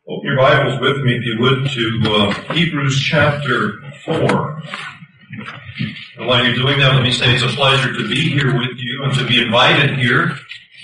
Open your Bibles with me, if you would, to Hebrews chapter 4. And while you're doing that, let me say it's a pleasure to be here with you and to be invited here.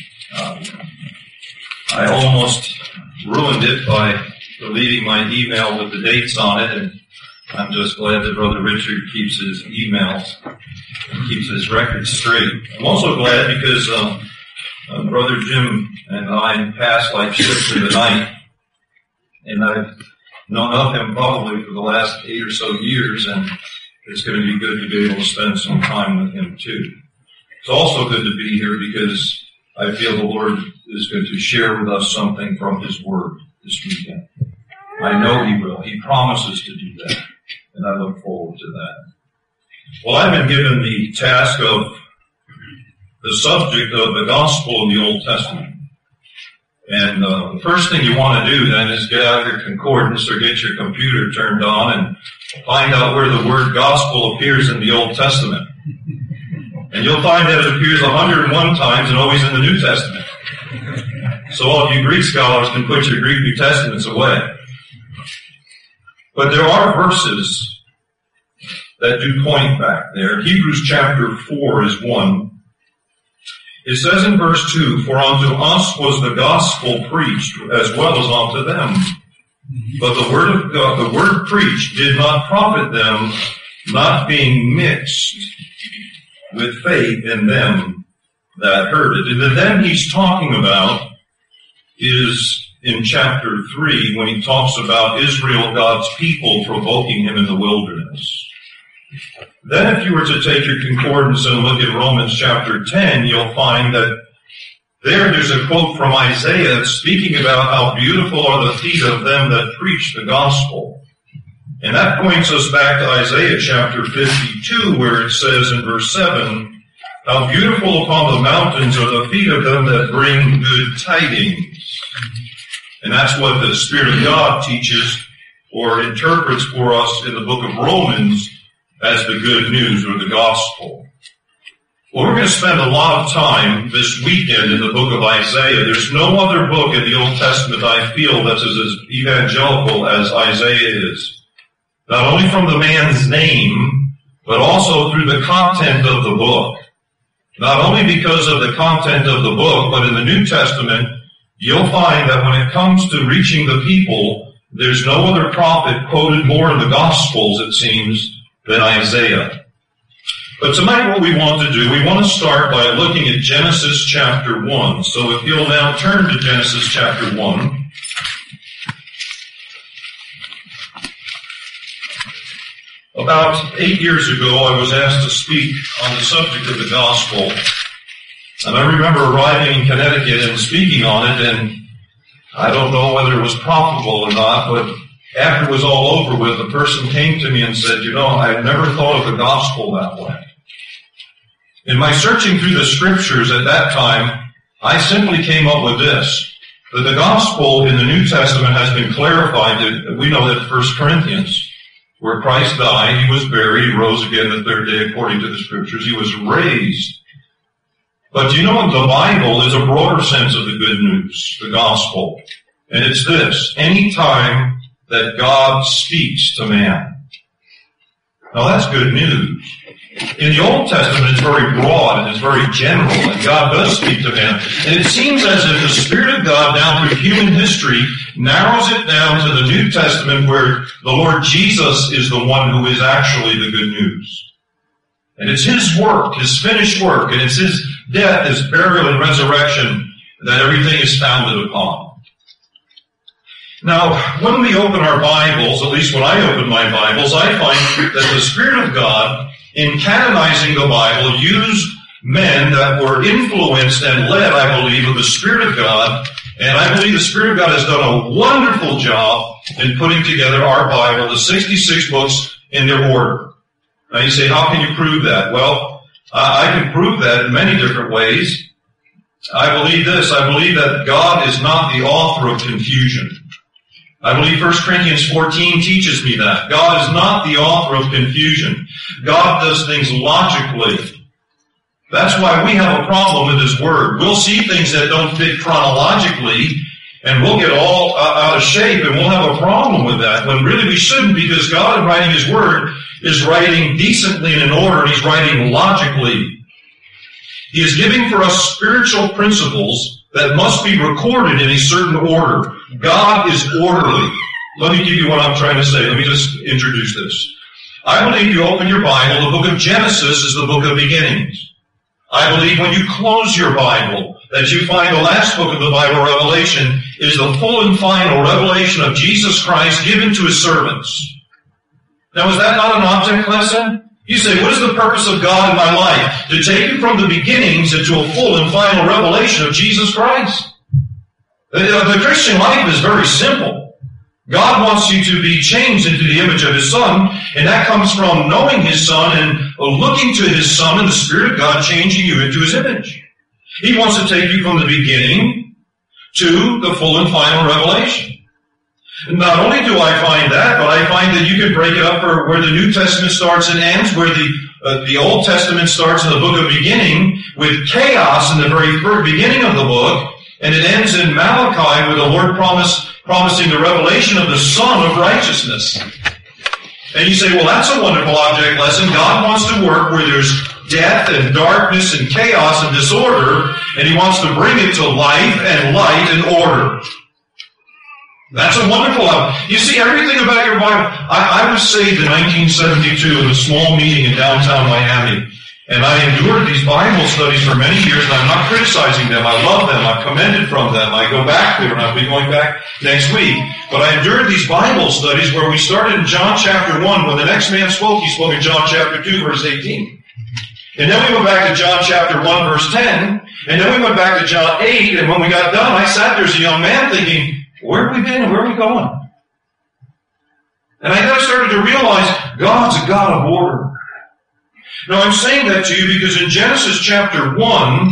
I almost ruined it by deleting my email with the dates on it, and I'm just glad that Brother Richard keeps his emails and keeps his records straight. I'm also glad because Brother Jim and I passed like ships in the night. And I've known of him probably for the last 8 or so years, and it's going to be good to be able to spend some time with him too. It's also good to be here because I feel the Lord is going to share with us something from His Word this weekend. I know He will. He promises to do that, and I look forward to that. Well, I've been given the task of the subject of the gospel in the Old Testament. And the first thing you want to do then is get out your concordance or get your computer turned on and find out where the word gospel appears in the Old Testament. And you'll find that it appears 101 times and always in the New Testament. So all of you Greek scholars can put your Greek New Testaments away. But there are verses that do point back there. Hebrews chapter 4 is one. It says in verse 2, "For unto us was the gospel preached, as well as unto them. But the word of God, the word preached, did not profit them, not being mixed with faith in them that heard it." And the them he's talking about is in chapter 3, when he talks about Israel, God's people, provoking him in the wilderness. Then if you were to take your concordance and look at Romans chapter 10, you'll find that there's a quote from Isaiah speaking about how beautiful are the feet of them that preach the gospel. And that points us back to Isaiah chapter 52, where it says in verse 7, "How beautiful upon the mountains are the feet of them that bring good tidings." And that's what the Spirit of God teaches or interprets for us in the book of Romans as the good news or the gospel. Well, we're going to spend a lot of time this weekend in the book of Isaiah. There's no other book in the Old Testament I feel that's as evangelical as Isaiah is. Not only from the man's name, but also through the content of the book. Not only because of the content of the book, but in the New Testament, you'll find that when it comes to reaching the people, there's no other prophet quoted more in the Gospels, it seems, than Isaiah. But tonight what we want to do, we want to start by looking at Genesis chapter 1. So if you'll now turn to Genesis chapter 1. About 8 years ago, I was asked to speak on the subject of the gospel. And I remember arriving in Connecticut and speaking on it, and I don't know whether it was profitable or not, but after it was all over with, the person came to me and said, I had never thought of the gospel that way. In my searching through the scriptures at that time, I simply came up with this, that the gospel in the New Testament has been clarified. We know that 1 Corinthians, where Christ died, He was buried, He rose again the third day according to the scriptures, He was raised. But the Bible is a broader sense of the good news, the gospel. And it's this, any time that God speaks to man. Now that's good news. In the Old Testament it's very broad and it's very general, and God does speak to man. And it seems as if the Spirit of God down through human history narrows it down to the New Testament, where the Lord Jesus is the one who is actually the good news. And it's His work, His finished work, and it's His death, His burial and resurrection that everything is founded upon. Now, when we open our Bibles, at least when I open my Bibles, I find that the Spirit of God, in canonizing the Bible, used men that were influenced and led, I believe, of the Spirit of God. And I believe the Spirit of God has done a wonderful job in putting together our Bible, the 66 books in their order. Now you say, how can you prove that? Well, I can prove that in many different ways. I believe this. I believe that God is not the author of confusion. I believe 1 Corinthians 14 teaches me that. God is not the author of confusion. God does things logically. That's why we have a problem with His Word. We'll see things that don't fit chronologically, And we'll get all out of shape and we'll have a problem with that, when really we shouldn't, because God, in writing His Word, is writing decently and in order, and He's writing logically. He is giving for us spiritual principles that must be recorded in a certain order. God is orderly. Let me give you what I'm trying to say. Let me just introduce this. I believe you open your Bible, the book of Genesis is the book of beginnings. I believe when you close your Bible, that you find the last book of the Bible, Revelation, is the full and final revelation of Jesus Christ given to His servants. Now, is that not an object lesson? You say, what is the purpose of God in my life? To take you from the beginnings into a full and final revelation of Jesus Christ. The Christian life is very simple. God wants you to be changed into the image of His Son, and that comes from knowing His Son and looking to His Son and the Spirit of God changing you into His image. He wants to take you from the beginning to the full and final revelation. Not only do I find that, but I find that you can break it up for where the New Testament starts and ends, where the Old Testament starts in the book of beginning with chaos in the very beginning of the book, and it ends in Malachi with the Lord promising the revelation of the Son of righteousness. And you say, well, that's a wonderful object lesson. God wants to work where there's death and darkness and chaos and disorder, and He wants to bring it to life and light and order. That's a wonderful object. You see, everything about your Bible. I was saved in 1972 in a small meeting in downtown Miami. And I endured these Bible studies for many years, and I'm not criticizing them. I love them. I've commended from them. I go back there, and I'll be going back next week. But I endured these Bible studies where we started in John chapter 1. When the next man spoke, he spoke in John chapter 2, verse 18. And then we went back to John chapter 1, verse 10. And then we went back to John 8. And when we got done, I sat there as a young man thinking, where have we been and where are we going? And I then started to realize God's a God of order. Now, I'm saying that to you because in Genesis chapter 1,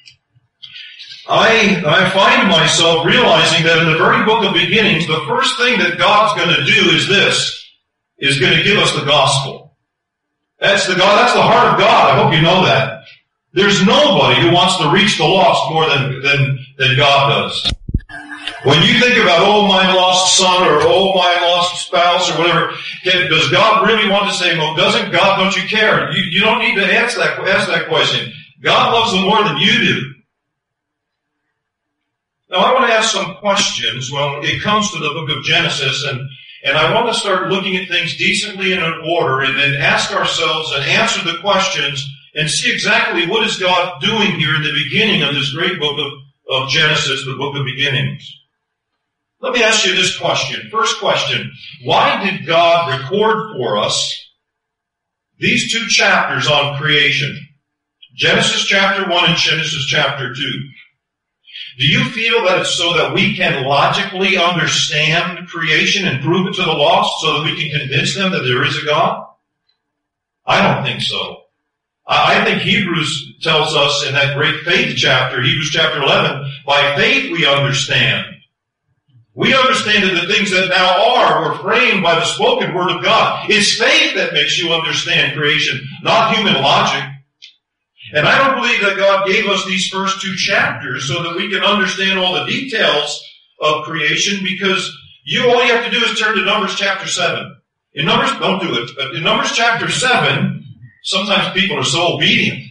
I find myself realizing that in the very book of beginnings, the first thing that God's going to do is this, is going to give us the gospel. That's the heart of God. I hope you know that. There's nobody who wants to reach the lost more than God does. When you think about, oh, my lost son, or oh, my lost spouse, or whatever, does God really want to say, well, doesn't God, don't you care? You don't need to ask that question. God loves them more than you do. Now, I want to ask some questions when it comes to the book of Genesis, and I want to start looking at things decently and in order, and then ask ourselves and answer the questions and see exactly what is God doing here in the beginning of this great book of Genesis, the book of beginnings. Let me ask you this question. First question, why did God record for us these two chapters on creation? Genesis chapter 1 and Genesis chapter 2. Do you feel that it's so that we can logically understand creation and prove it to the lost so that we can convince them that there is a God? I don't think so. I think Hebrews tells us in that great faith chapter, Hebrews chapter 11, by faith we understand. We understand that the things that now are were framed by the spoken word of God. It's faith that makes you understand creation, not human logic. And I don't believe that God gave us these first two chapters so that we can understand all the details of creation, because all you have to do is turn to Numbers chapter 7. In Numbers, don't do it, but in Numbers chapter 7, sometimes people are so obedient.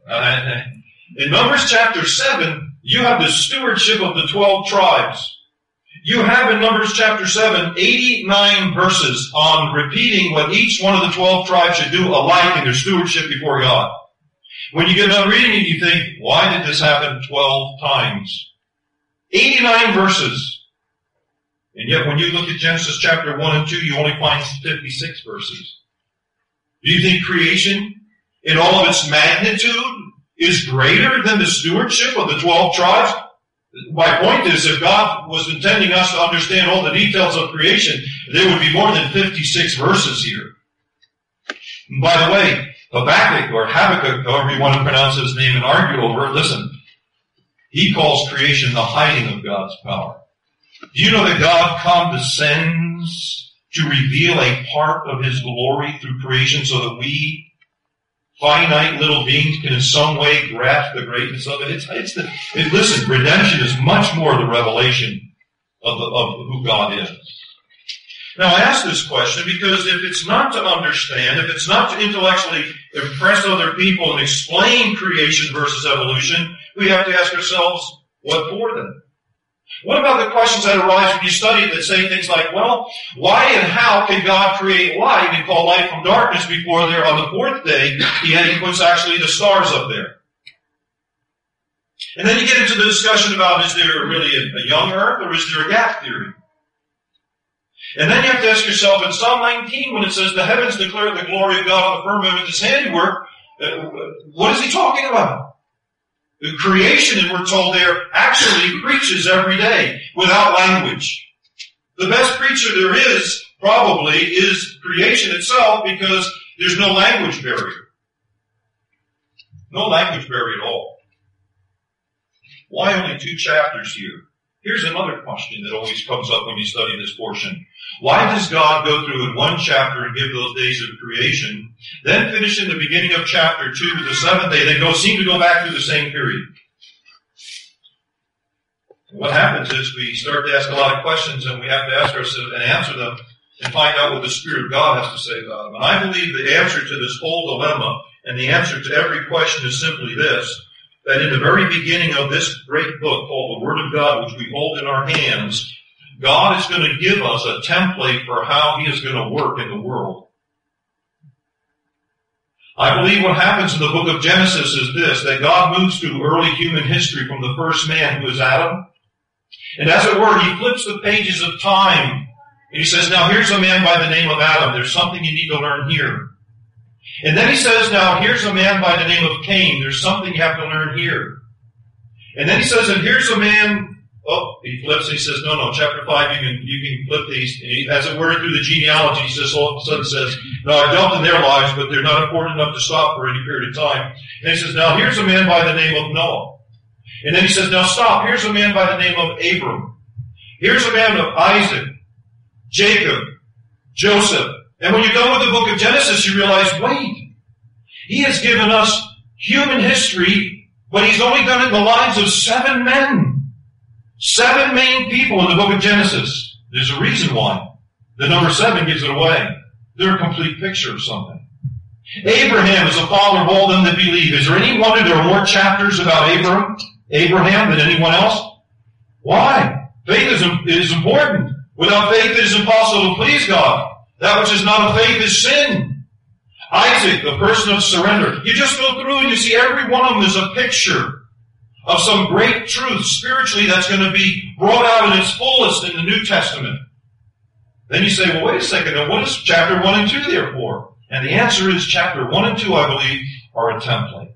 In Numbers chapter 7, you have the stewardship of the 12 tribes. You have in Numbers chapter 7, 89 verses on repeating what each one of the 12 tribes should do alike in their stewardship before God. When you get done reading it, you think, why did this happen 12 times? 89 verses. And yet when you look at Genesis chapter 1 and 2, you only find 56 verses. Do you think creation, in all of its magnitude, is greater than the stewardship of the 12 tribes? My point is, if God was intending us to understand all the details of creation, there would be more than 56 verses here. And by the way, Habakkuk, or Habakkuk, however you want to pronounce his name and argue over it, listen, he calls creation the hiding of God's power. Do you know that God condescends to reveal a part of His glory through creation so that we, finite little beings, can in some way grasp the greatness of it? Listen, redemption is much more the revelation of who God is. Now I ask this question because if it's not to understand, if it's not to intellectually impress other people and explain creation versus evolution, we have to ask ourselves, what for then? What about the questions that arise when you study it that say things like, well, why and how can God create light and call light from darkness before there on the fourth day he puts actually the stars up there? And then you get into the discussion about, is there really a young earth or is there a gap theory? And then you have to ask yourself, in Psalm 19, when it says, the heavens declare the glory of God on the firmament of his handiwork, what is he talking about? The creation, and we're told there, actually preaches every day without language. The best preacher there is, probably, is creation itself because there's no language barrier. No language barrier at all. Why only 2 chapters here? Here's another question that always comes up when you study this portion. Why does God go through in 1 chapter and give those days of creation, then finish in the beginning of chapter 2 with the 7th day, then seem to go back through the same period? What happens is we start to ask a lot of questions and we have to ask ourselves and answer them and find out what the Spirit of God has to say about them. And I believe the answer to this whole dilemma and the answer to every question is simply this, that in the very beginning of this great book called the Word of God, which we hold in our hands, God is going to give us a template for how he is going to work in the world. I believe what happens in the book of Genesis is this, that God moves through early human history from the first man, who is Adam. And as it were, he flips the pages of time. And he says, now here's a man by the name of Adam. There's something you need to learn here. And then he says, now here's a man by the name of Cain. There's something you have to learn here. And then he says, and here's a man, he flips and he says, no, chapter 5, you can flip these. And he, as it were through the genealogy, he says, all of a sudden says, no, I dealt in their lives, but they're not important enough to stop for any period of time. And he says, now here's a man by the name of Noah. And then he says, now stop, here's a man by the name of Abram. Here's a man of Isaac, Jacob, Joseph. And when you're done with the book of Genesis, you realize, wait, he has given us human history, but he's only done it in the lives of 7 men. 7 main people in the book of Genesis. There's a reason why. The number 7 gives it away. They're a complete picture of something. Abraham is the father of all them that believe. Is there any wonder there are more chapters about Abraham than anyone else? Why? Faith is important. Without faith it is impossible to please God. That which is not of faith is sin. Isaac, the person of surrender. You just go through and you see every one of them is a picture of some great truth spiritually that's going to be brought out in its fullest in the New Testament. Then you say, well, wait a second, now what is chapter 1 and 2 there for? And the answer is chapter 1 and 2, I believe, are a template.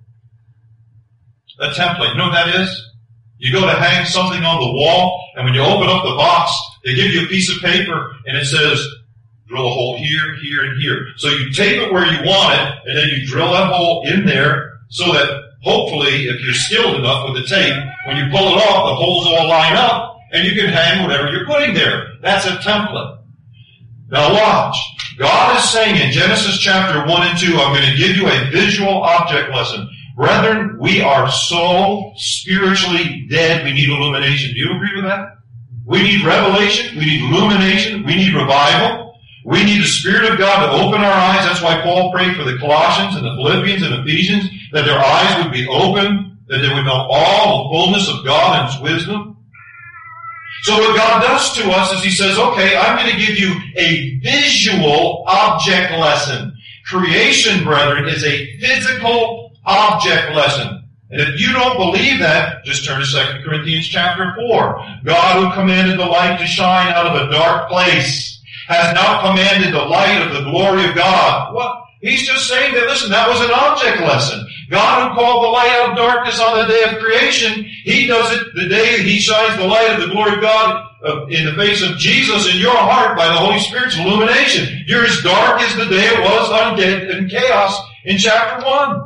A template. You know what that is? You go to hang something on the wall, and when you open up the box, they give you a piece of paper, and it says, drill a hole here, here, and here. So you tape it where you want it, and then you drill that hole in there so that hopefully, if you're skilled enough with the tape, when you pull it off, the holes all line up, and you can hang whatever you're putting there. That's a template. Now watch. God is saying in Genesis chapter 1 and 2, I'm going to give you a visual object lesson. Brethren, we are so spiritually dead, we need illumination. Do you agree with that? We need revelation. We need illumination. We need revival. We need the Spirit of God to open our eyes. That's why Paul prayed for the Colossians and the Philippians and Ephesians, that their eyes would be open, that they would know all the fullness of God and His wisdom. So what God does to us is He says, okay, I'm going to give you a visual object lesson. Creation, brethren, is a physical object lesson. And if you don't believe that, just turn to 2 Corinthians chapter 4. God who commanded the light to shine out of a dark place has now commanded the light of the glory of God. What? He's just saying that, listen, that was an object lesson. God who called the light out of darkness on the day of creation, He does it the day He shines the light of the glory of God in the face of Jesus in your heart by the Holy Spirit's illumination. You're as dark as the day it was in chaos in chapter 1.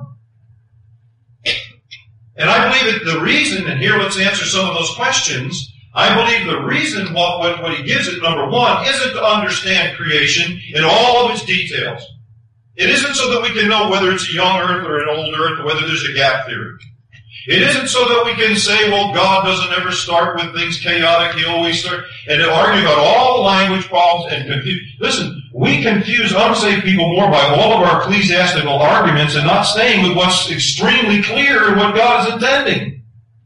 And I believe that the reason, and here let's answer some of those questions, I believe the reason what He gives it, number 1, isn't to understand creation in all of its details. It isn't so that we can know whether it's a young earth or an old earth or whether there's a gap theory. It isn't so that we can say, well, God doesn't ever start with things chaotic. He always starts, and to argue about all language problems and confuse. Listen, we confuse unsaved people more by all of our ecclesiastical arguments and not staying with what's extremely clear and what God is intending.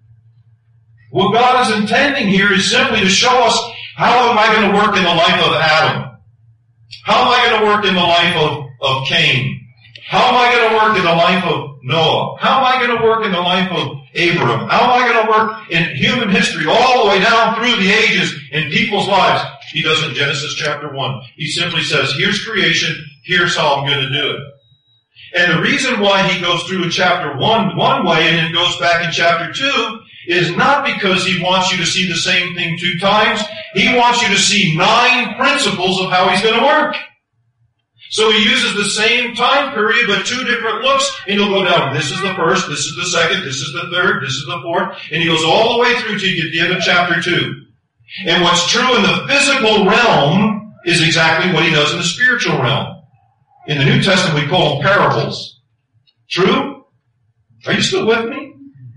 What God is intending here is simply to show us, how am I going to work in the life of Adam? How am I going to work in the life of Cain? How am I going to work in the life of Noah? How am I going to work in the life of Abraham? How am I going to work in human history all the way down through the ages in people's lives? He does in Genesis chapter 1. He simply says, here's creation, here's how I'm going to do it. And the reason why he goes through in chapter 1 one way and then goes back in chapter 2 is not because he wants you to see the same thing 2 times. He wants you to see 9 principles of how he's going to work. So he uses the same time period, but 2 different looks, and he'll go down. This is the first, this is the second, this is the third, this is the fourth, and he goes all the way through to you get the end of chapter 2. And what's true in the physical realm is exactly what he does in the spiritual realm. In the New Testament, we call them parables. True? Are you still with me?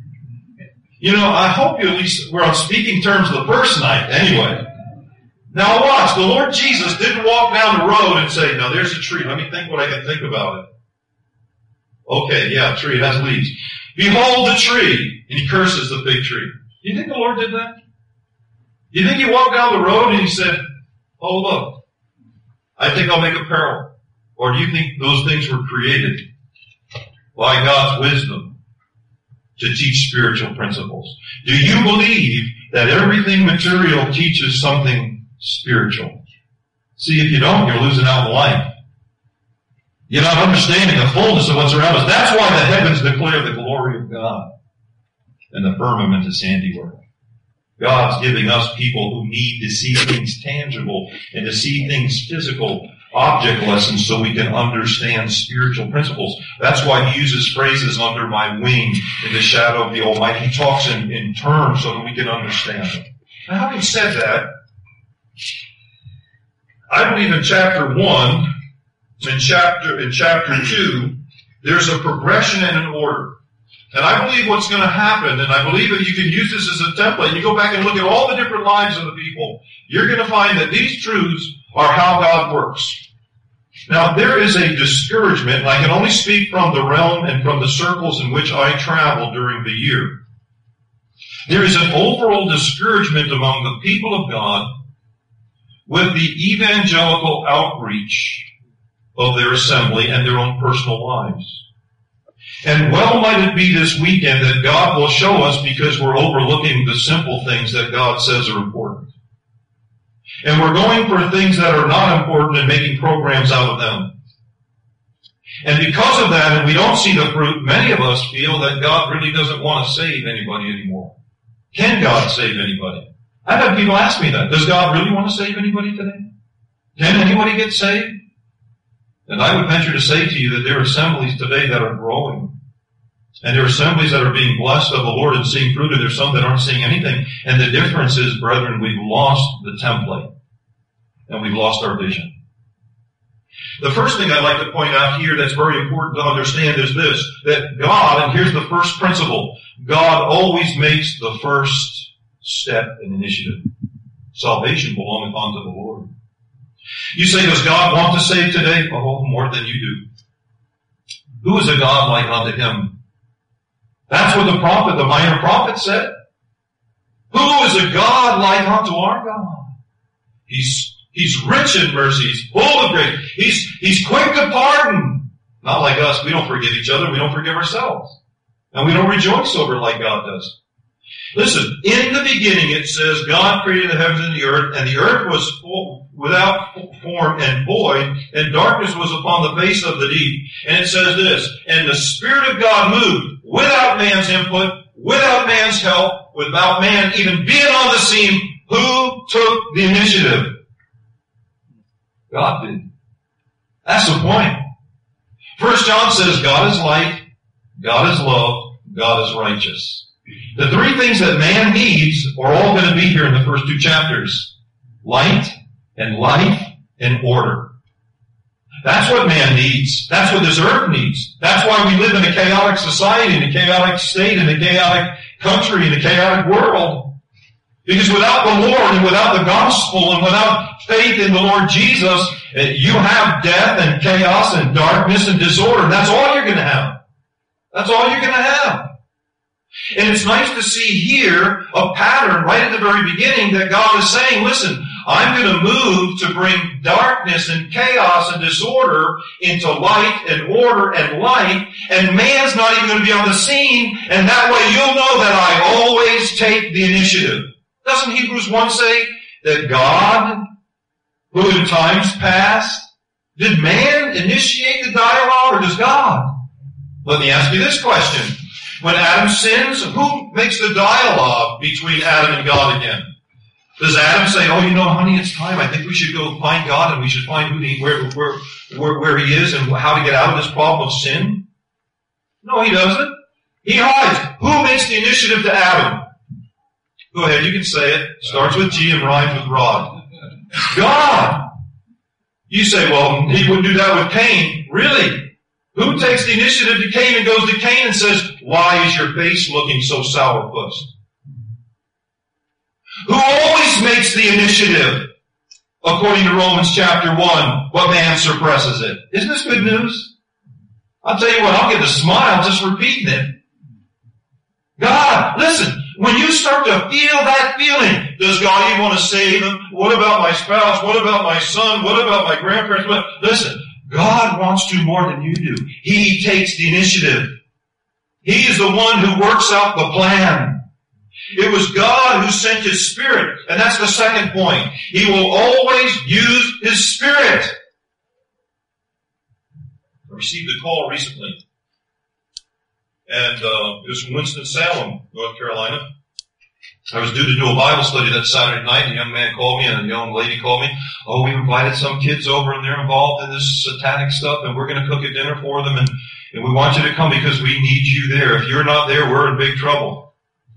You know, I hope you at least we're on speaking terms the first night, anyway. Now watch, the Lord Jesus didn't walk down the road and say, now there's a tree, let me think what I can think about it. Okay, yeah, tree, it has leaves. Behold the tree, and he curses the fig tree. Do you think the Lord did that? Do you think he walked down the road and he said, oh look, I think I'll make a parable? Or do you think those things were created by God's wisdom to teach spiritual principles? Do you believe that everything material teaches something spiritual? See, if you don't, you're losing out in life. You're not understanding the fullness of what's around us. That's why the heavens declare the glory of God and the firmament is handiwork. God's giving us people who need to see things tangible and to see things physical, object lessons, so we can understand spiritual principles. That's why he uses phrases under my wing, in the shadow of the Almighty. He talks in terms so that we can understand them. Now, having said that, I believe in chapter 1, in chapter 2, there's a progression and an order. And I believe what's going to happen, and I believe that you can use this as a template. You go back and look at all the different lives of the people. You're going to find that these truths are how God works. Now, there is a discouragement, and I can only speak from the realm and from the circles in which I travel during the year. There is an overall discouragement among the people of God with the evangelical outreach of their assembly and their own personal lives. And well might it be this weekend that God will show us, because we're overlooking the simple things that God says are important. And we're going for things that are not important and making programs out of them. And because of that, and we don't see the fruit, many of us feel that God really doesn't want to save anybody anymore. Can God save anybody? I've had people ask me that. Does God really want to save anybody today? Can anybody get saved? And I would venture to say to you that there are assemblies today that are growing. And there are assemblies that are being blessed of the Lord and seeing fruit, and there's some that aren't seeing anything. And the difference is, brethren, we've lost the template. And we've lost our vision. The first thing I'd like to point out here that's very important to understand is this, that God, and here's the first principle, God always makes the first step in initiative. Salvation belongeth unto the Lord. You say, does God want to save today? Oh, more than you do. Who is a God like unto him? That's what the minor prophet said. Who is a God like unto our God? He's rich in mercy. He's full of grace. He's quick to pardon. Not like us. We don't forgive each other. We don't forgive ourselves. And we don't rejoice over it like God does. Listen, in the beginning it says God created the heavens and the earth was without form and void, and darkness was upon the face of the deep. And it says this, and the Spirit of God moved without man's input, without man's help, without man even being on the scene. Who took the initiative? God did. That's the point. 1 John says God is light, God is love, God is righteous. The 3 things that man needs are all going to be here in the first 2 chapters. Light and life and order. That's what man needs. That's what this earth needs. That's why we live in a chaotic society, in a chaotic state, in a chaotic country, in a chaotic world. Because without the Lord and without the gospel and without faith in the Lord Jesus, you have death and chaos and darkness and disorder. That's all you're going to have. That's all you're going to have. And it's nice to see here a pattern right at the very beginning that God is saying, listen, I'm going to move to bring darkness and chaos and disorder into light and order and light, and man's not even going to be on the scene, and that way you'll know that I always take the initiative. Doesn't Hebrews 1 say that God, who in times past, did man initiate the dialogue, or does God? Let me ask you this question. When Adam sins, who makes the dialogue between Adam and God again? Does Adam say, oh, you know, honey, it's time. I think we should go find God and we should find where he is and how to get out of this problem of sin? No, he doesn't. He hides. Who makes the initiative to Adam? Go ahead, you can say it. Starts with G and rhymes with rod. God. You say, well, he wouldn't do that with Cain. Really? Who takes the initiative to Cain and goes to Cain and says, why is your face looking so sourpuss? Who always makes the initiative? According to Romans chapter 1, what man suppresses it? Isn't this good news? I'll tell you what, I'll get a smile just repeating it. God, listen, when you start to feel that feeling, does God even want to save them? What about my spouse? What about my son? What about my grandparents? Listen, God wants to more than you do. He takes the initiative. He is the one who works out the plan. It was God who sent His Spirit. And that's the second point. He will always use His Spirit. I received a call recently. And it was from Winston-Salem, North Carolina. I was due to do a Bible study that Saturday night. A young man called me and a young lady called me. Oh, we invited some kids over and they're involved in this satanic stuff and we're going to cook a dinner for them and we want you to come because we need you there. If you're not there, we're in big trouble.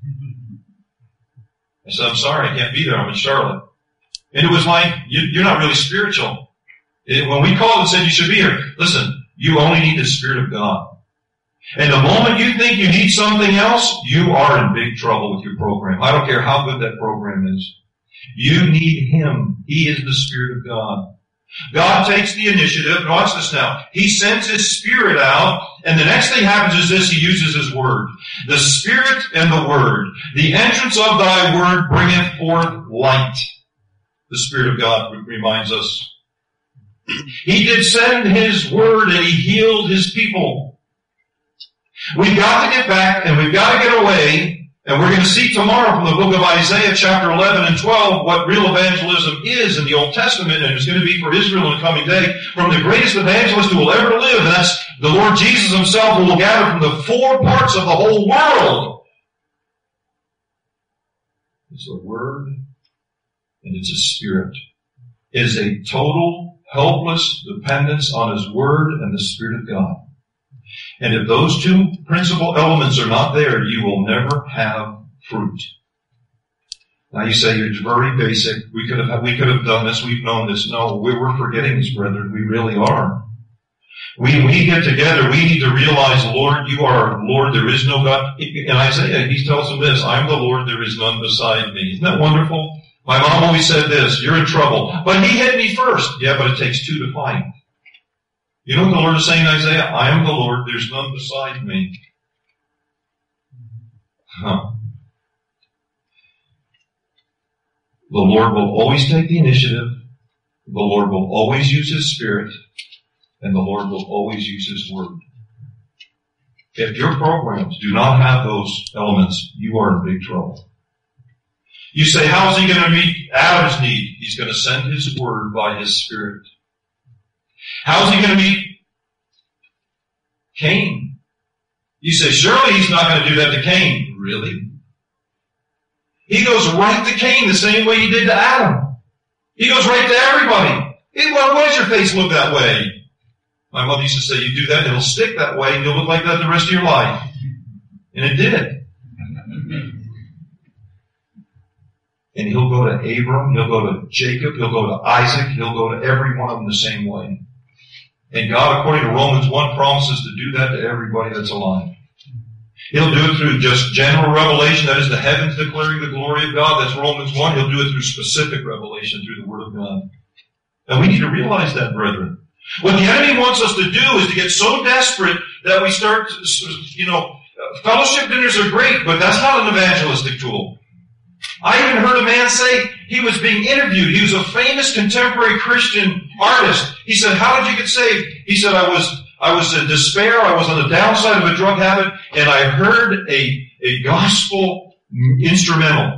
I said, I'm sorry, I can't be there. I'm in Charlotte. And it was like, you're not really spiritual. When we called and said you should be here, listen, you only need the Spirit of God. And the moment you think you need something else, you are in big trouble with your program. I don't care how good that program is. You need Him. He is the Spirit of God. God takes the initiative. Watch this now. He sends His Spirit out, and the next thing happens is this, He uses His Word. The Spirit and the Word. The entrance of Thy Word bringeth forth light. The Spirit of God reminds us. He did send His Word, and He healed His people. We've got to get back, and we've got to get away, and we're going to see tomorrow from the book of Isaiah, chapter 11 and 12, what real evangelism is in the Old Testament, and it's going to be for Israel in the coming day, from the greatest evangelist who will ever live, and that's the Lord Jesus Himself, who will gather from the four parts of the whole world. It's a Word, and it's a Spirit. It is a total, helpless dependence on His Word and the Spirit of God. And if those two principal elements are not there, you will never have fruit. Now you say it's very basic. We could have done this. We've known this. No, we're forgetting this, brethren. We really are. When we get together, we need to realize, Lord, you are Lord. There is no God. In Isaiah, He tells them this: I am the Lord. There is none beside me. Isn't that wonderful? My mom always said this: you're in trouble, but He hit me first. Yeah, but it takes two to find. You know what the Lord is saying in Isaiah? I am the Lord, there's none beside me. The Lord will always take the initiative. The Lord will always use His Spirit. And the Lord will always use His Word. If your programs do not have those elements, you are in big trouble. You say, how is He going to meet Adam's need? He's going to send His Word by His Spirit. How's He going to meet Cain? You say, surely He's not going to do that to Cain. Really? He goes right to Cain the same way He did to Adam. He goes right to everybody. Why does your face look that way? My mother used to say, you do that, it'll stick that way, and you'll look like that the rest of your life. And it did. And He'll go to Abram, He'll go to Jacob, He'll go to Isaac, He'll go to every one of them the same way. And God, according to Romans 1, promises to do that to everybody that's alive. He'll do it through just general revelation, that is the heavens declaring the glory of God. That's Romans 1. He'll do it through specific revelation through the Word of God. And we need to realize that, brethren. What the enemy wants us to do is to get so desperate that we start, fellowship dinners are great, but that's not an evangelistic tool. I even heard a man say he was being interviewed. He was a famous contemporary Christian artist. He said, "How did you get saved?" He said, I was in despair. I was on the downside of a drug habit, and I heard a gospel instrumental.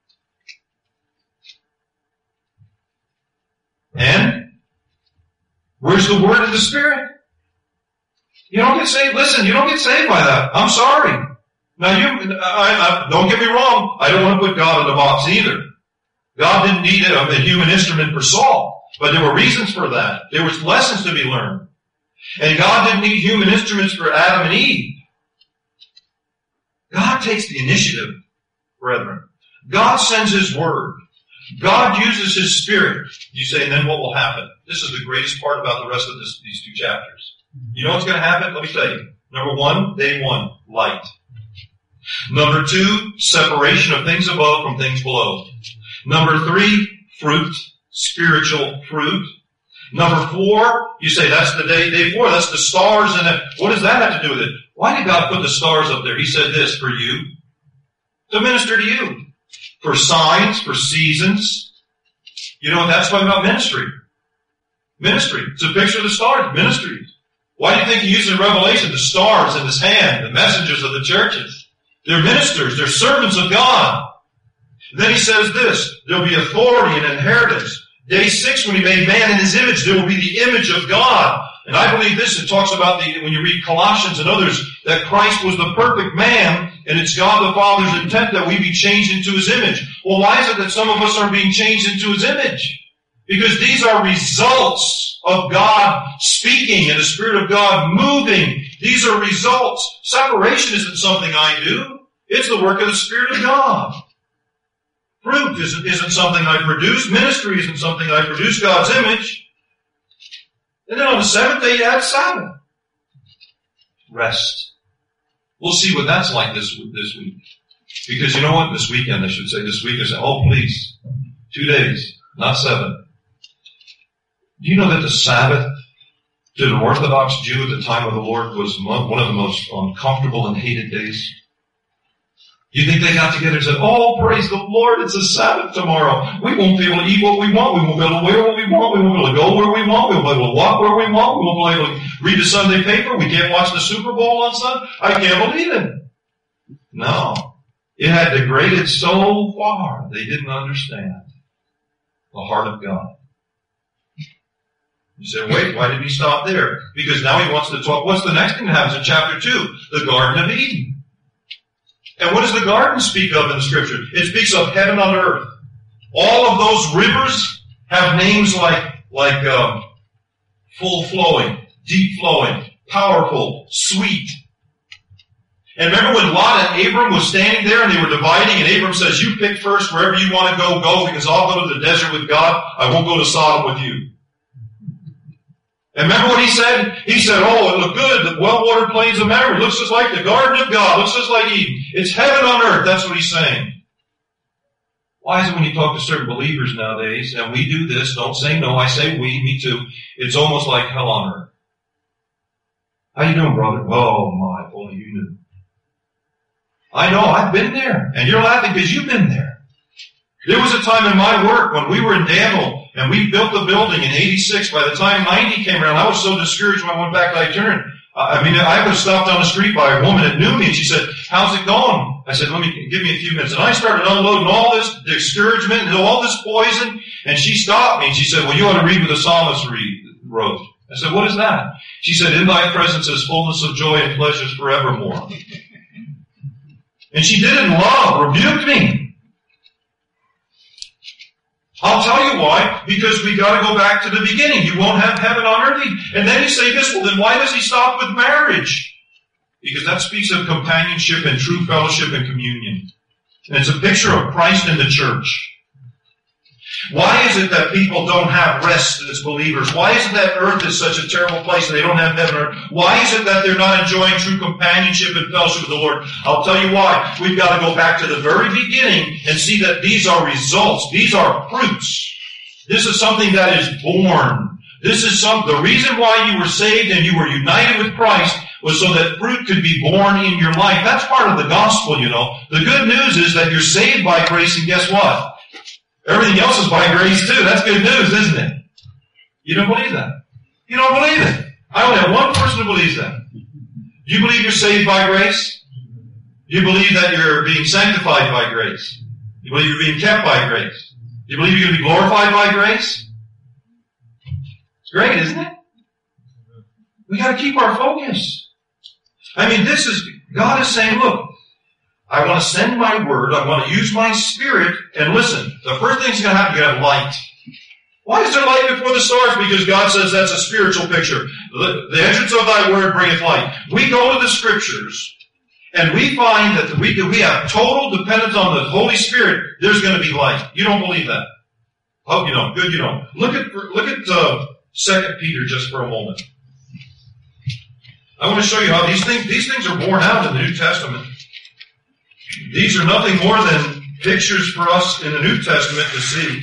And where's the Word and the Spirit? You don't get saved. Listen, you don't get saved by that. I'm sorry. Now don't get me wrong. I don't want to put God in a box either. God didn't need a human instrument for Saul, but there were reasons for that. There was lessons to be learned. And God didn't need human instruments for Adam and Eve. God takes the initiative, brethren. God sends His Word. God uses His Spirit. You say, and then what will happen? This is the greatest part about the rest of these two chapters. You know what's going to happen? Let me tell you. Number 1, day 1, light. Number 2, separation of things above from things below. Number 3, fruit, spiritual fruit. Number 4, you say that's the day 4, that's the stars in it. What does that have to do with it? Why did God put the stars up there? He said this, for you, to minister to you. For signs, for seasons. You know what that's talking about? Ministry. Ministry. It's a picture of the stars. Ministries. Why do you think He uses in Revelation the stars in His hand, the messengers of the churches? They're ministers. They're servants of God. Then He says this, there'll be authority and inheritance. Day 6, when He made man in His image, there will be the image of God. And I believe this, it talks about when you read Colossians and others, that Christ was the perfect man, and it's God the Father's intent that we be changed into His image. Well, why is it that some of us are being changed into His image? Because these are results of God speaking and the Spirit of God moving. These are results. Separation isn't something I do. It's the work of the Spirit of God. Fruit isn't something I produce. Ministry isn't something I produce. God's image. And then on the 7th day you add Sabbath. Rest. We'll see what that's like this week. Because you know what? This weekend, I should say, this week, I say, oh please, 2 days, not 7. Do you know that the Sabbath to the Orthodox Jew at the time of the Lord was one of the most uncomfortable and hated days? You think they got together and said, oh, praise the Lord, it's a Sabbath tomorrow. We won't be able to eat what we want. We won't be able to wear what we want. We won't be able to go where we want. We won't be able to walk where we want. We won't be able to read the Sunday paper. We can't watch the Super Bowl on Sunday. I can't believe it. No. It had degraded so far, they didn't understand the heart of God. You say, wait, why did He stop there? Because now He wants to talk. What's the next thing that happens in chapter 2? The Garden of Eden. And what does the garden speak of in the Scripture? It speaks of heaven on earth. All of those rivers have names like full flowing, deep flowing, powerful, sweet. And remember when Lot and Abram was standing there and they were dividing, and Abram says, you pick first wherever you want to go, because I'll go to the desert with God. I won't go to Sodom with you. And remember what he said? He said, oh, it looked good. The well-watered plains of Memory looks just like the garden of God. Looks just like Eden. It's heaven on earth. That's what he's saying. Why is it when you talk to certain believers nowadays, and we do this, don't say no, I say we, me too, it's almost like hell on earth. How you doing, brother? Oh my, if only you knew. I know, I've been there. And you're laughing because you've been there. There was a time in my work when we were in Danville, and we built the building in 86. By the time 90 came around, I was so discouraged when I went back, I turned. I was stopped on the street by a woman that knew me, and she said, how's it going? I said, give me a few minutes. And I started unloading all this discouragement and all this poison, and she stopped me, and she said, well, you ought to read what the psalmist wrote. I said, what is that? She said, in thy presence is fullness of joy and pleasures forevermore. And she did it in love, rebuked me. I'll tell you why, because we got to go back to the beginning. You won't have heaven on earth. And then you say this, well then why does He stop with marriage? Because that speaks of companionship and true fellowship and communion. And it's a picture of Christ and the church. Why is it that people don't have rest as believers? Why is it that earth is such a terrible place and they don't have heaven on earth? Why is it that they're not enjoying true companionship and fellowship with the Lord? I'll tell you why. We've got to go back to the very beginning and see that these are results. These are fruits. This is something that is born. This is the reason why you were saved and you were united with Christ was so that fruit could be born in your life. That's part of the gospel, you know. The good news is that you're saved by grace, and guess what? Everything else is by grace too. That's good news, isn't it? You don't believe that. You don't believe it. I only have one person who believes that. Do you believe you're saved by grace? Do you believe that you're being sanctified by grace? Do you believe you're being kept by grace? Do you believe you're going to be glorified by grace? It's great, isn't it? We got to keep our focus. I mean, God is saying, look, I want to send my word. I want to use my spirit. And listen, the first thing that's going to happen, you have light. Why is there light before the stars? Because God says that's a spiritual picture. The entrance of thy word bringeth light. We go to the scriptures and we find that we have total dependence on the Holy Spirit. There's going to be light. You don't believe that? Hope you don't. Good you don't. Look at 2 Peter just for a moment. I want to show you how these things are borne out in the New Testament. These are nothing more than pictures for us in the New Testament to see.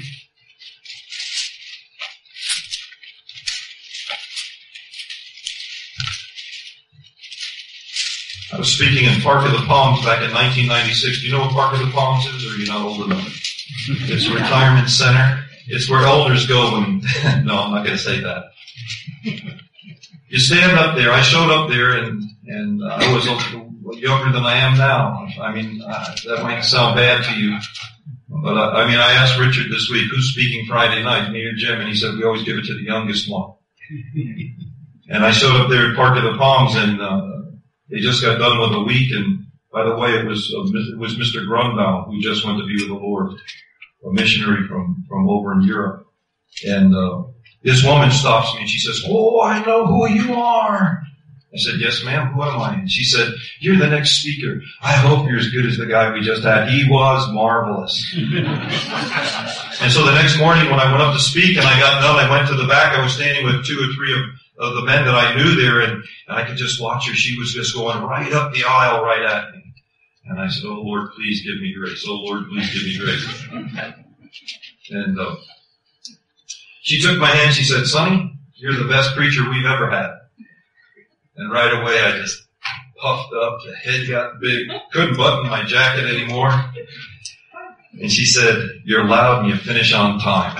I was speaking in Park of the Palms back in 1996. Do you know what Park of the Palms is, or are you not old enough? It's a retirement center. It's where elders go when... No, I'm not going to say that. You stand up there. I showed up there, and I was younger than I am now. I mean, that might sound bad to you. But, I asked Richard this week, who's speaking Friday night, me or Jim? And he said, we always give it to the youngest one. And I showed up there at Park of the Palms, and they just got done with a week. And by the way, it was Mr. Grunbaum who just went to be with the Lord, a missionary from over in Europe. And this woman stops me and she says, oh, I know who you are. I said, yes, ma'am, who am I? And she said, you're the next speaker. I hope you're as good as the guy we just had. He was marvelous. And so the next morning when I went up to speak and I got done, I went to the back. I was standing with 2 or 3 of the men that I knew there, and I could just watch her. She was just going right up the aisle right at me. And I said, oh, Lord, please give me grace. Oh, Lord, please give me grace. And she took my hand. She said, Sonny, you're the best preacher we've ever had. And right away I just puffed up. The head got big. Couldn't button my jacket anymore. And she said, you're loud and you finish on time.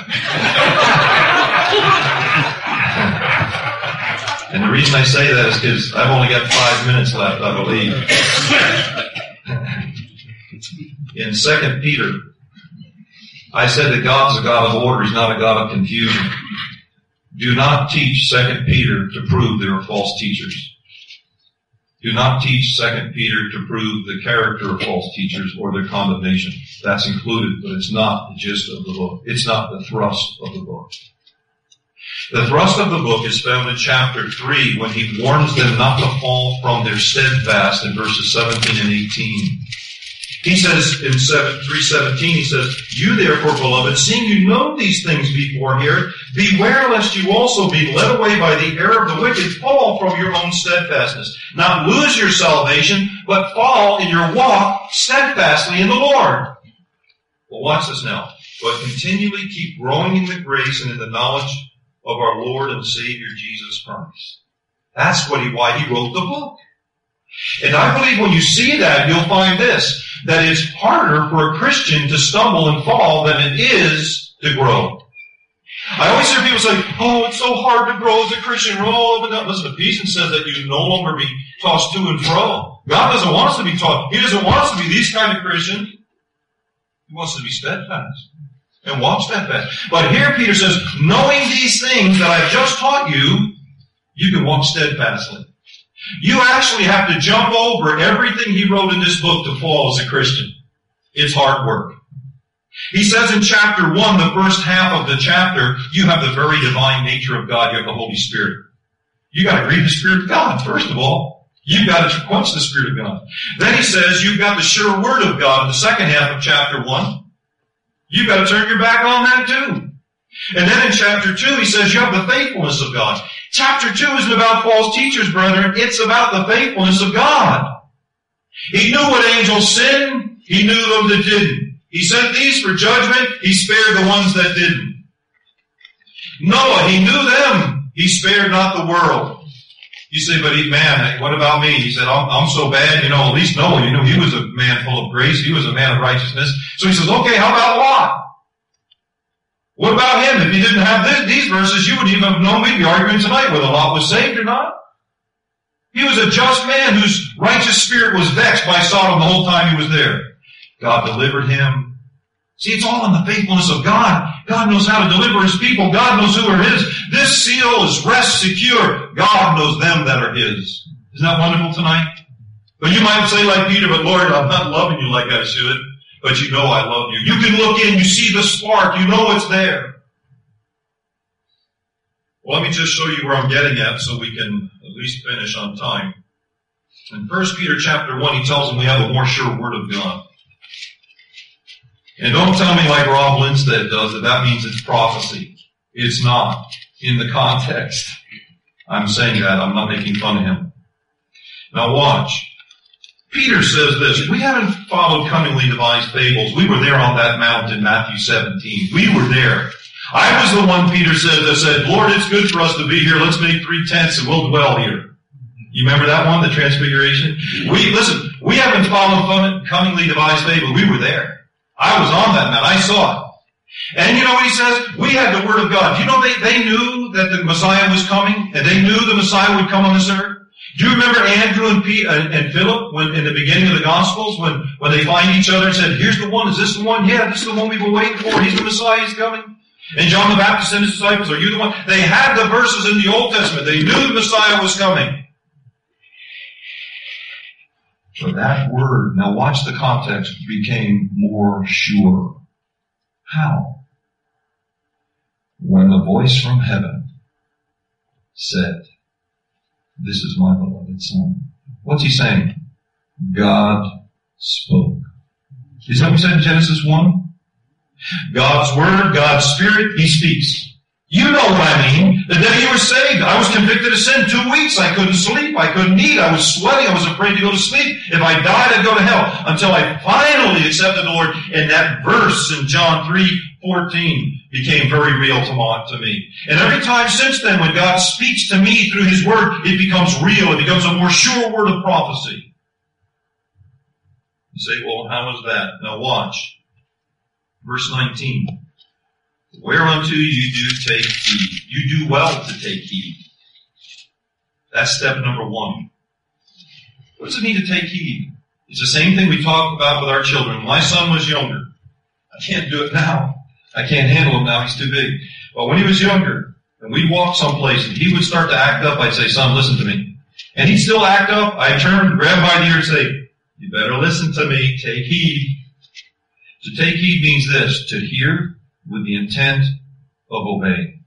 And the reason I say that is because I've only got 5 minutes left, I believe. In 2 Peter, I said that God's a God of order. He's not a God of confusion. Do not teach 2 Peter to prove there are false teachers. Do not teach 2 Peter to prove the character of false teachers or their condemnation. That's included, but it's not the gist of the book. It's not the thrust of the book. The thrust of the book is found in chapter 3 when he warns them not to fall from their steadfast in verses 17 and 18. He says in 3:17, he says, you therefore, beloved, seeing you know these things before here, beware lest you also be led away by the error of the wicked, fall from your own steadfastness. Not lose your salvation, but fall in your walk steadfastly in the Lord. Well, watch this now. But continually keep growing in the grace and in the knowledge of our Lord and Savior Jesus Christ. That's why he wrote the book. And I believe when you see that, you'll find this, that it's harder for a Christian to stumble and fall than it is to grow. I always hear people say, oh, it's so hard to grow as a Christian. Roll up and down. Listen, Ephesians says that you no longer be tossed to and fro. God doesn't want us to be taught. He doesn't want us to be these kind of Christians. He wants us to be steadfast and walk steadfast. But here Peter says, knowing these things that I've just taught you, you can walk steadfastly. You actually have to jump over everything he wrote in this book to fall as a Christian. It's hard work. He says in chapter 1, the first half of the chapter, you have the very divine nature of God. You have the Holy Spirit. You got to grieve the Spirit of God, first of all. You've got to quench the Spirit of God. Then he says you've got the sure word of God in the second half of chapter 1. You've got to turn your back on that too. And then in chapter 2, he says you have the faithfulness of God. Chapter 2 isn't about false teachers, brethren. It's about the faithfulness of God. He knew what angels sinned. He knew them that didn't. He sent these for judgment. He spared the ones that didn't. Noah, he knew them. He spared not the world. You say, but man, what about me? He said, I'm so bad. At least Noah, he was a man full of grace. He was a man of righteousness. So he says, okay, how about Lot? What about him? If he didn't have these verses, you wouldn't even have known we'd be arguing tonight whether Lot was saved or not. He was a just man whose righteous spirit was vexed by Sodom the whole time he was there. God delivered him. See, it's all in the faithfulness of God. God knows how to deliver His people. God knows who are His. This seal is rest secure. God knows them that are His. Isn't that wonderful tonight? But you might say like Peter, but Lord, I'm not loving you like I should. But you know I love you. You can look in, you see the spark, you know it's there. Well, let me just show you where I'm getting at so we can at least finish on time. In 1 Peter chapter 1, he tells them we have a more sure word of God. And don't tell me like Rob Lindstedt does that means it's prophecy. It's not. In the context. I'm saying that. I'm not making fun of him. Now watch. Peter says this. We haven't followed cunningly devised fables. We were there on that mount in Matthew 17. We were there. I was the one, Peter said, that said, Lord, it's good for us to be here. Let's make 3 tents and we'll dwell here. You remember that one, the Transfiguration? We haven't followed cunningly devised fables. We were there. I was on that mount. I saw it. And you know what he says? We had the Word of God. You know they knew that the Messiah was coming? And they knew the Messiah would come on this earth? Do you remember Andrew and Philip when in the beginning of the Gospels when they find each other and said, here's the one, is this the one? Yeah, this is the one we've been waiting for. He's the Messiah, he's coming. And John the Baptist and his disciples, are you the one? They had the verses in the Old Testament. They knew the Messiah was coming. But that word, now watch the context, became more sure. How? When the voice from heaven said, this is my beloved Son. What's he saying? God spoke. Is that what we said in Genesis 1? God's Word, God's Spirit, He speaks. You know what I mean. The day you were saved, I was convicted of sin 2 weeks. I couldn't sleep. I couldn't eat. I was sweating. I was afraid to go to sleep. If I died, I'd go to hell. Until I finally accepted the Lord. And that verse in John 3:14 became very real to me. And every time since then, when God speaks to me through His Word, it becomes real. It becomes a more sure word of prophecy. You say, well, how is that? Now watch. Verse 19. Whereunto you do take heed. You do well to take heed. That's step number 1. What does it mean to take heed? It's the same thing we talk about with our children. When my son was younger, I can't do it now. I can't handle him now. He's too big. But when he was younger, and we'd walk someplace and he would start to act up, I'd say, son, listen to me. And he'd still act up. I'd turn, grab him by the ear and say, you better listen to me. Take heed. To take heed means this, to hear with the intent of obeying.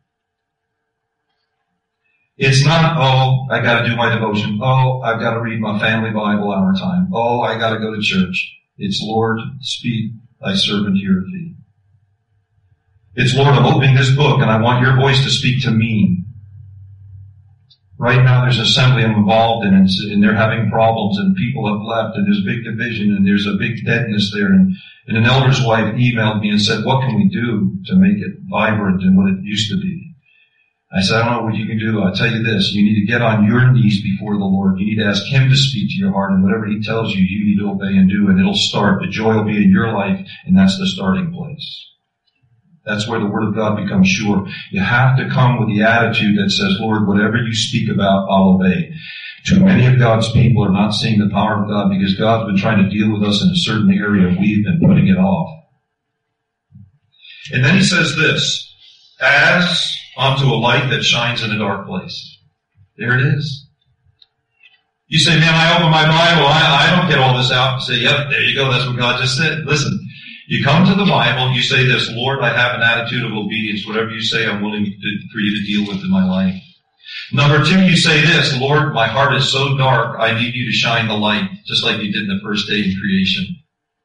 It's not, oh, I gotta do my devotion. Oh, I've gotta read my family Bible hour time. Oh, I gotta go to church. It's, Lord, speak, thy servant heareth thee. It's, Lord, I'm opening this book and I want your voice to speak to me. Right now there's an assembly I'm involved in and they're having problems and people have left and there's big division and there's a big deadness there and an elder's wife emailed me and said, what can we do to make it vibrant and what it used to be? I said, I don't know what you can do. I'll tell you this. You need to get on your knees before the Lord. You need to ask Him to speak to your heart and whatever He tells you, you need to obey and do and it'll start. The joy will be in your life and that's the starting place. That's where the Word of God becomes sure. You have to come with the attitude that says, Lord, whatever you speak about, I'll obey. Too many of God's people are not seeing the power of God because God's been trying to deal with us in a certain area and we've been putting it off. And then He says this, as unto a light that shines in a dark place. There it is. You say, man, I open my Bible, I don't get all this out and say, yep, there you go, that's what God just said. Listen. You come to the Bible and you say this, Lord, I have an attitude of obedience. Whatever you say, I'm willing for you to deal with in my life. Number 2, you say this, Lord, my heart is so dark, I need you to shine the light, just like you did in the first day in creation.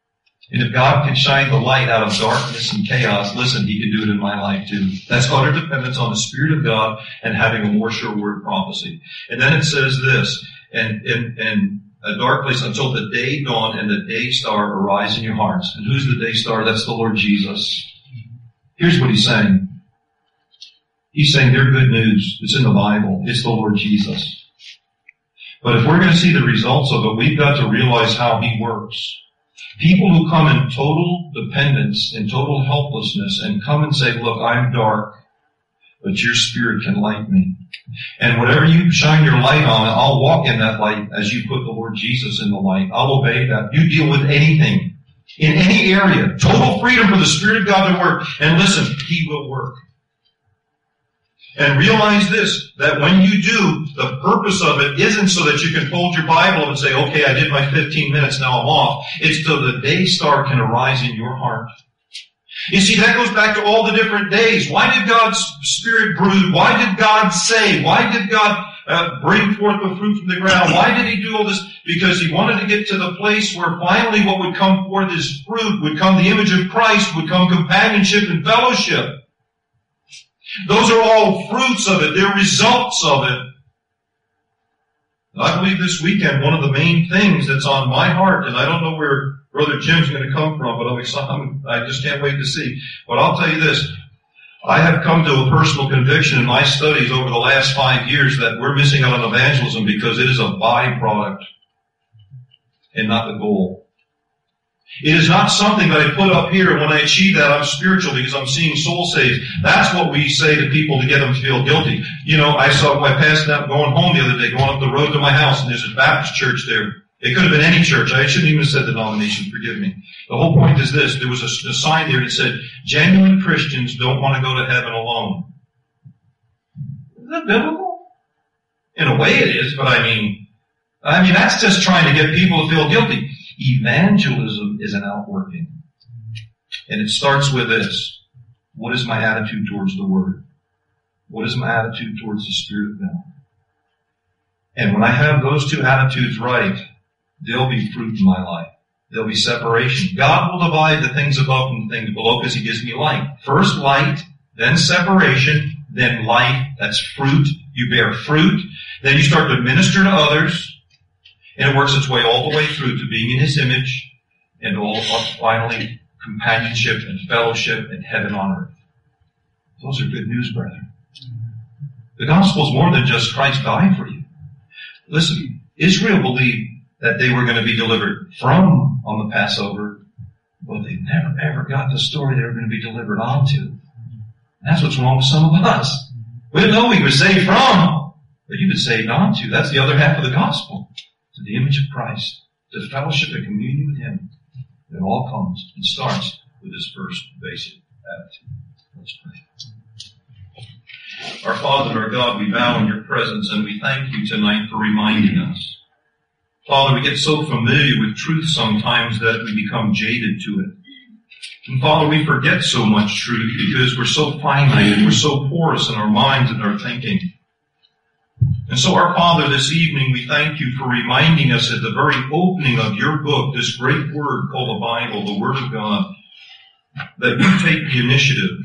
And if God can shine the light out of darkness and chaos, listen, He can do it in my life too. That's utter dependence on the Spirit of God and having a more sure word prophecy. And then it says this, and a dark place until the day dawn and the day star arise in your hearts. And who's the day star? That's the Lord Jesus. Here's what He's saying. He's saying they're good news. It's in the Bible. It's the Lord Jesus. But if we're going to see the results of it, we've got to realize how He works. People who come in total dependence and total helplessness and come and say, look, I'm dark, but your Spirit can light me. And whatever you shine your light on, I'll walk in that light as you put the Lord Jesus in the light. I'll obey that. You deal with anything, in any area. Total freedom for the Spirit of God to work. And listen, He will work. And realize this, that when you do, the purpose of it isn't so that you can fold your Bible and say, okay, I did my 15 minutes, now I'm off. It's so the day star can arise in your heart. You see, that goes back to all the different days. Why did God's Spirit brood? Why did God say? Why did God bring forth the fruit from the ground? Why did He do all this? Because He wanted to get to the place where finally what would come forth is fruit, would come the image of Christ, would come companionship and fellowship. Those are all fruits of it. They're results of it. I believe this weekend, one of the main things that's on my heart, and I don't know where Brother Jim's going to come from, but I just can't wait to see. But I'll tell you this. I have come to a personal conviction in my studies over the last 5 years that we're missing out on evangelism because it is a byproduct and not the goal. It is not something that I put up here, and when I achieve that, I'm spiritual because I'm seeing soul saved. That's what we say to people to get them to feel guilty. You know, I saw my pastor going home the other day, going up the road to my house, and there's a Baptist church there. It could have been any church. I shouldn't even have said denomination, forgive me. The whole point is this. There was a sign there that said, genuine Christians don't want to go to heaven alone. Is that biblical? In a way it is, but I mean, that's just trying to get people to feel guilty. Evangelism is an outworking. And it starts with this. What is my attitude towards the Word? What is my attitude towards the Spirit of God? And when I have those two attitudes right, there'll be fruit in my life. There'll be separation. God will divide the things above and the things below because He gives me light. First light, then separation, then light. That's fruit. You bear fruit. Then you start to minister to others. And it works its way all the way through to being in His image and all finally companionship and fellowship and heaven on earth. Those are good news, brethren. The gospel is more than just Christ died for you. Listen, Israel believed that they were going to be delivered from on the Passover, but they never ever got the story they were going to be delivered onto. That's what's wrong with some of us. We didn't know we were saved from, but you've been saved onto. That's the other half of the gospel. To the image of Christ, to fellowship and communion with Him. It all comes and starts with this first basic attitude. Let's pray. Our Father and our God, we bow in Your presence and we thank You tonight for reminding us. Father, we get so familiar with truth sometimes that we become jaded to it. And Father, we forget so much truth because we're so finite and we're so porous in our minds and our thinking. And so, our Father, this evening we thank You for reminding us at the very opening of Your book, this great word called the Bible, the Word of God, that You take the initiative,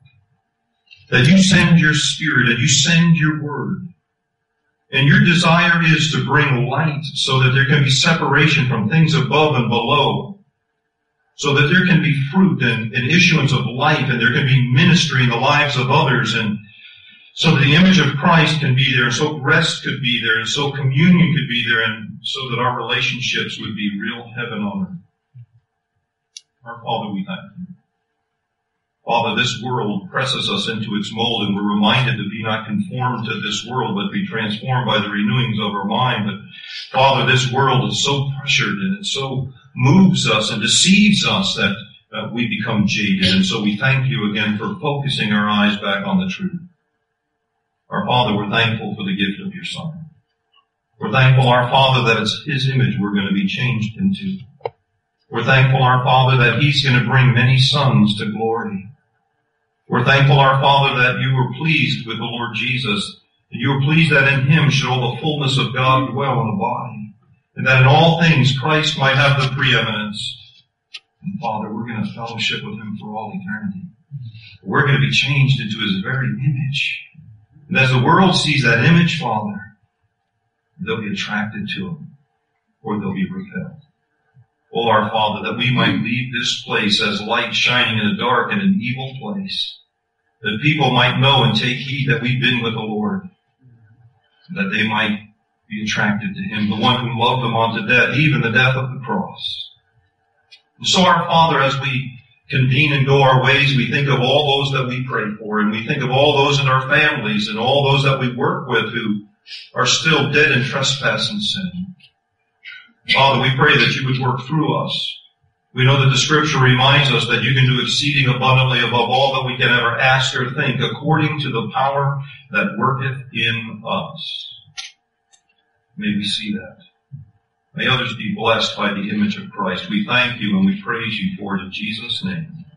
that You send Your Spirit and You send Your Word. And Your desire is to bring light so that there can be separation from things above and below, so that there can be fruit and issuance of life, and there can be ministry in the lives of others, and so that the image of Christ can be there, and so rest could be there, and so communion could be there, and so that our relationships would be real heaven on earth. Our Father, we thank You. Father, this world presses us into its mold, and we're reminded to be not conformed to this world, but be transformed by the renewings of our mind. But Father, this world is so pressured, and it so moves us and deceives us that we become jaded. And so we thank You again for focusing our eyes back on the truth. Our Father, we're thankful for the gift of Your Son. We're thankful, our Father, that it's His image we're going to be changed into. We're thankful, our Father, that He's going to bring many sons to glory. We're thankful, our Father, that You were pleased with the Lord Jesus, and You were pleased that in Him should all the fullness of God dwell in the body, and that in all things Christ might have the preeminence. And Father, we're going to fellowship with Him for all eternity. We're going to be changed into His very image. And as the world sees that image, Father, they'll be attracted to Him, or they'll be repelled. Oh, our Father, that we might leave this place as light shining in a dark and an evil place, that people might know and take heed that we've been with the Lord, that they might be attracted to Him, the one who loved them unto death, even the death of the cross. And so, our Father, as we convene and go our ways, we think of all those that we pray for, and we think of all those in our families and all those that we work with who are still dead in trespass and sin. Father, we pray that You would work through us. We know that the Scripture reminds us that You can do exceeding abundantly above all that we can ever ask or think, according to the power that worketh in us. May we see that. May others be blessed by the image of Christ. We thank You and we praise You for it in Jesus' name.